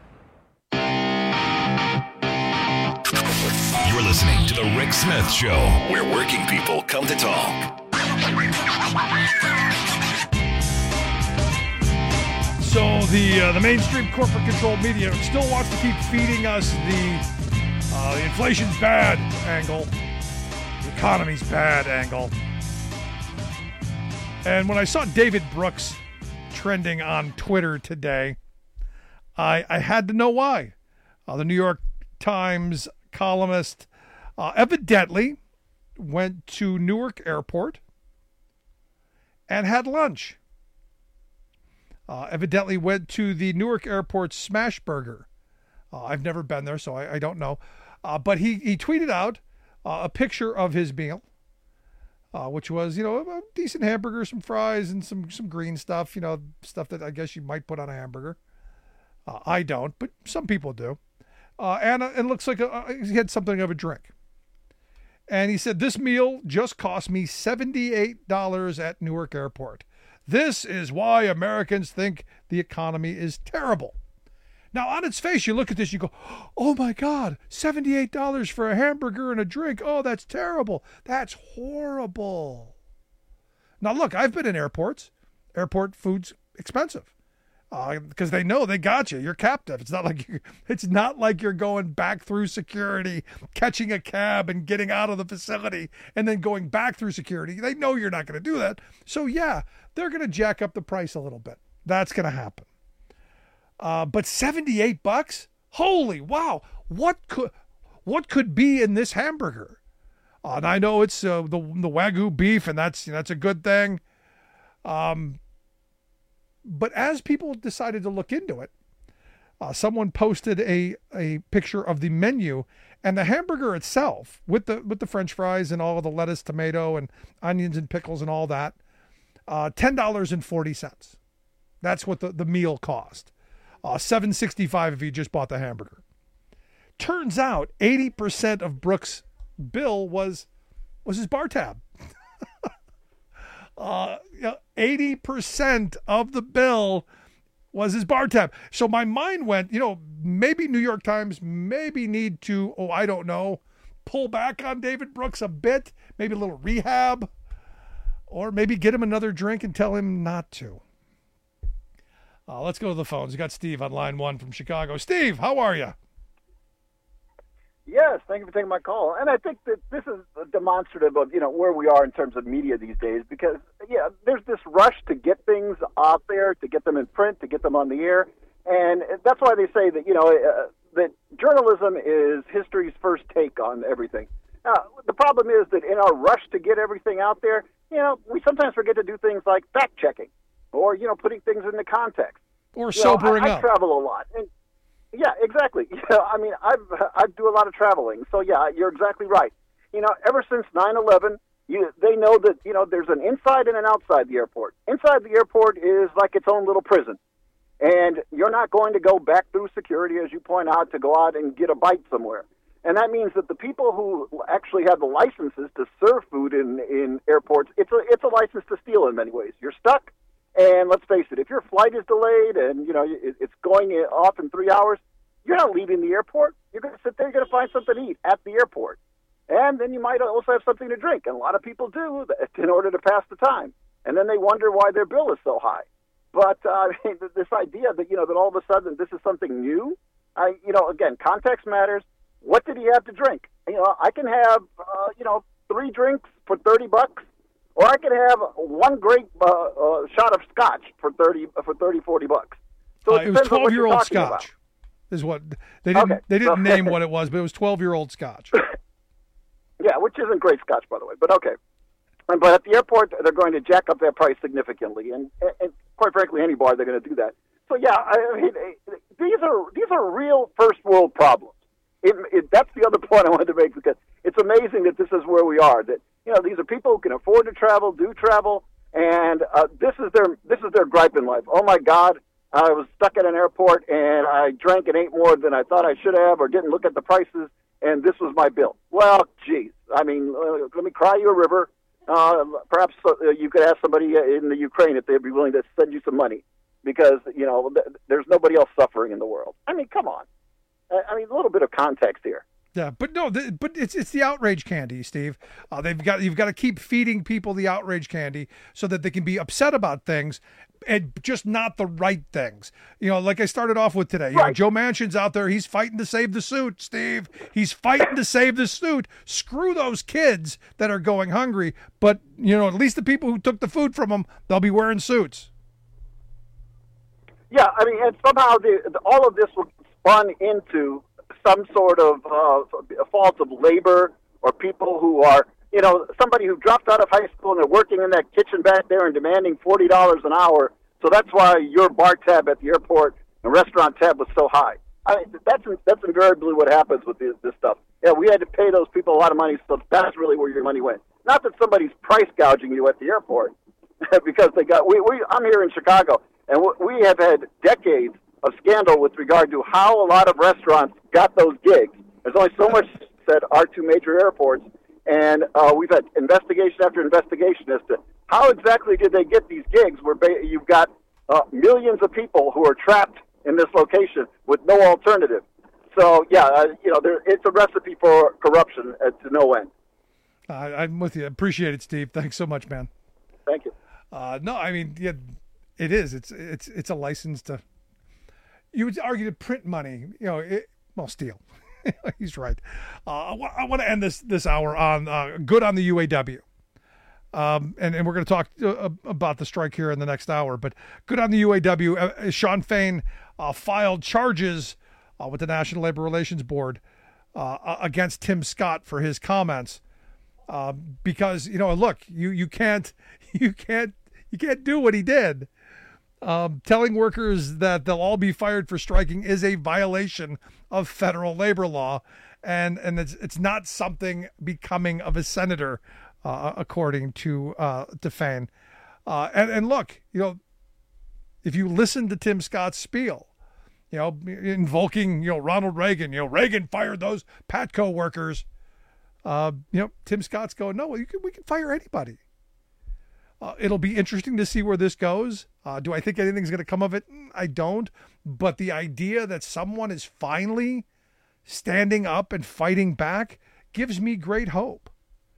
You're listening to The Rick Smith Show, where working people come to talk. So the uh, the mainstream corporate-controlled media still wants to keep feeding us the, uh, the inflation's bad angle, the economy's bad angle. And when I saw David Brooks trending on Twitter today, I, I had to know why. Uh, the New York Times columnist uh, evidently went to Newark Airport and had lunch. Uh, evidently went to the Newark Airport Smash Burger. Uh, I've never been there, so I, I don't know. Uh, but he, he tweeted out uh, a picture of his meal, uh, which was, you know, a decent hamburger, some fries, and some, some green stuff, you know, stuff that I guess you might put on a hamburger. Uh, I don't, but some people do. Uh, and uh, it looks like a, uh, he had something of a drink. And he said, this meal just cost me seventy-eight dollars at Newark Airport. This is why Americans think the economy is terrible. Now, on its face, you look at this, you go, oh my God, seventy-eight dollars for a hamburger and a drink. Oh, that's terrible. That's horrible. Now, look, I've been in airports. Airport food's expensive. Because uh, they know they got you. You're captive. It's not like you, it's not like you're going back through security, catching a cab and getting out of the facility and then going back through security. They know you're not going to do that. So yeah, they're going to jack up the price a little bit. That's going to happen. Uh, but seventy-eight bucks? Holy wow! What could what could be in this hamburger? Uh, and I know it's uh, the the Wagyu beef, and that's that's a good thing. Um. But as people decided to look into it, uh, someone posted a, a picture of the menu, and the hamburger itself, with the with the French fries and all of the lettuce, tomato, and onions and pickles and all that, uh, ten dollars and forty cents. That's what the, the meal cost. Uh, seven sixty-five if you just bought the hamburger. Turns out eighty percent of Brooks' bill was was his bar tab. Uh, you know, eighty percent of the bill was his bar tab. So my mind went, you know, maybe New York Times maybe need to, oh, I don't know, pull back on David Brooks a bit, maybe a little rehab, or maybe get him another drink and tell him not to. Uh, let's go to the phones. We got Steve on line one from Chicago. Steve, how are you? Yes, thank you for taking my call. And I think that this is demonstrative of, you know, where we are in terms of media these days, because, yeah, there's this rush to get things out there, to get them in print, to get them on the air. And that's why they say that, you know, uh, that journalism is history's first take on everything. Now, the problem is that in our rush to get everything out there, you know, we sometimes forget to do things like fact-checking or, you know, putting things into context. Or you sobering know, I, I up. travel a lot. And yeah, exactly. You know, I mean, I've, I do a lot of traveling. So, yeah, you're exactly right. You know, ever since nine eleven, you, they know that, you know, there's an inside and an outside the airport. Inside the airport is like its own little prison. And you're not going to go back through security, as you point out, to go out and get a bite somewhere. And that means that the people who actually have the licenses to serve food in, in airports, it's a it's a license to steal in many ways. You're stuck, and let's face it, if your flight is delayed and you know it, it's going off in three hours, you're not leaving the airport. You're going to sit there, you're going to find something to eat at the airport. And then you might also have something to drink, and a lot of people do in order to pass the time. And then they wonder why their bill is so high. But uh, this idea that, you know, that all of a sudden this is something new, I, you know, again, context matters. What did he have to drink? You know, I can have, uh, you know, three drinks for thirty bucks, or I can have one great uh, uh, shot of scotch for thirty, for thirty, forty bucks. So Uh, it, it was depends on what you're twelve-year-old talking about. scotch. Is what they didn't Okay, they didn't so- name what it was, but it was twelve-year-old scotch. Yeah, which isn't great scotch, by the way, but okay. And, but at the airport, they're going to jack up that price significantly, and, and, and quite frankly, any bar, they're going to do that. So, yeah, I mean, these are these are real first-world problems. It, it, that's the other point I wanted to make, because it's amazing that this is where we are, that, you know, these are people who can afford to travel, do travel, and uh, this is their this is their gripe in life. Oh, my God, I was stuck at an airport, and I drank and ate more than I thought I should have, or didn't look at the prices, and this was my bill. Well, geez, I mean, uh, let me cry you a river. Uh, perhaps uh, you could ask somebody in the Ukraine if they'd be willing to send you some money, because, you know, th- there's nobody else suffering in the world. I mean, come on. I, I mean, a little bit of context here. Yeah, but no, the, but it's it's the outrage candy, Steve. Uh, they've got you've got to keep feeding people the outrage candy so that they can be upset about things and just not the right things. You know, like I started off with today. You know, Joe Manchin's out there. He's fighting to save the suit, Steve. He's fighting to save the suit. Screw those kids that are going hungry. But, you know, at least the people who took the food from them, they'll be wearing suits. Yeah, I mean, and somehow the, the, all of this will spun into some sort of uh, fault of labor, or people who are, you know, somebody who dropped out of high school and they're working in that kitchen back there and demanding forty dollars an hour. So that's why your bar tab at the airport and restaurant tab was so high. I mean, that's that's invariably what happens with this, this stuff. Yeah, we had to pay those people a lot of money, so that's really where your money went. Not that somebody's price gouging you at the airport, because they got. We, we I'm here in Chicago, and we have had decades of scandal with regard to how a lot of restaurants got those gigs. There's only so much at our two major airports, and uh, we've had investigation after investigation as to how exactly did they get these gigs where ba- you've got uh, millions of people who are trapped in this location with no alternative. So, yeah, uh, you know, there, it's a recipe for corruption uh, to no end. Uh, I'm with you. Appreciate it, Steve. Thanks so much, man. Thank you. Uh, no, I mean, yeah, it is. It's it's it's a license to. You would argue to print money. You know, it, well, steal. He's right. Uh, I, wa- I want to end this this hour on uh, good on the U A W. Um, and, and we're going to talk uh, about the strike here in the next hour. But good on the U A W. Uh, Shawn Fain uh, filed charges uh, with the National Labor Relations Board uh, against Tim Scott for his comments. Uh, because, you know, look, you, you can't you can't you can't do what he did. Um, telling workers that they'll all be fired for striking is a violation of federal labor law, and and it's it's not something becoming of a senator, uh, according to uh, to Fain. Uh, and and look, you know, if you listen to Tim Scott's spiel, you know, invoking you know Ronald Reagan, you know Reagan fired those Patco workers. Uh, you know, Tim Scott's going, no, you can, we can fire anybody. Uh, it'll be interesting to see where this goes. Uh, do I think anything's going to come of it? I don't. But the idea that someone is finally standing up and fighting back gives me great hope.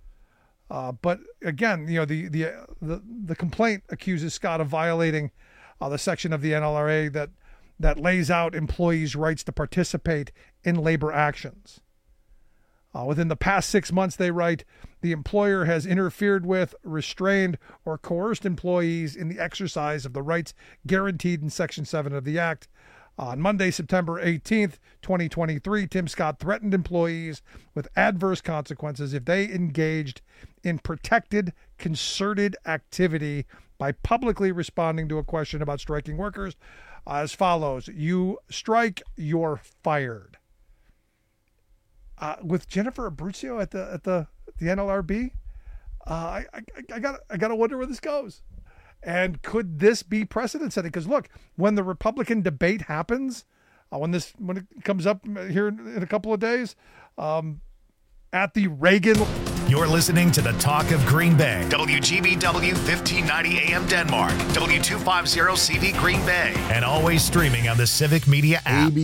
Uh, but again, you know, the the the, the complaint accuses Scott of violating uh, the section of the N L R A that that lays out employees' rights to participate in labor actions. Uh, within the past six months, they write, the employer has interfered with, restrained, or coerced employees in the exercise of the rights guaranteed in Section seven of the Act. On Monday, September eighteenth, twenty twenty-three, Tim Scott threatened employees with adverse consequences if they engaged in protected, concerted activity by publicly responding to a question about striking workers as follows. You strike, you're fired. Uh, with Jennifer Abruzzo at the at the the N L R B, uh, I, I I got I got to wonder where this goes. And could this be precedent setting? Because look, when the Republican debate happens, uh, when this when it comes up here in a couple of days, um, at the Reagan. You're listening to the Talk of Green Bay. W G B W fifteen ninety A M Denmark. W two fifty C V Green Bay. And always streaming on the Civic Media app.